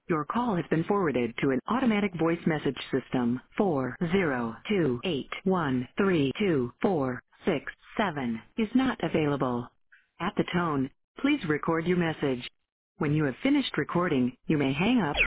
Your call has been forwarded to an automatic voice message system. 40281322467 is not available. At the tone, please record your message. When you have finished recording, you may hang up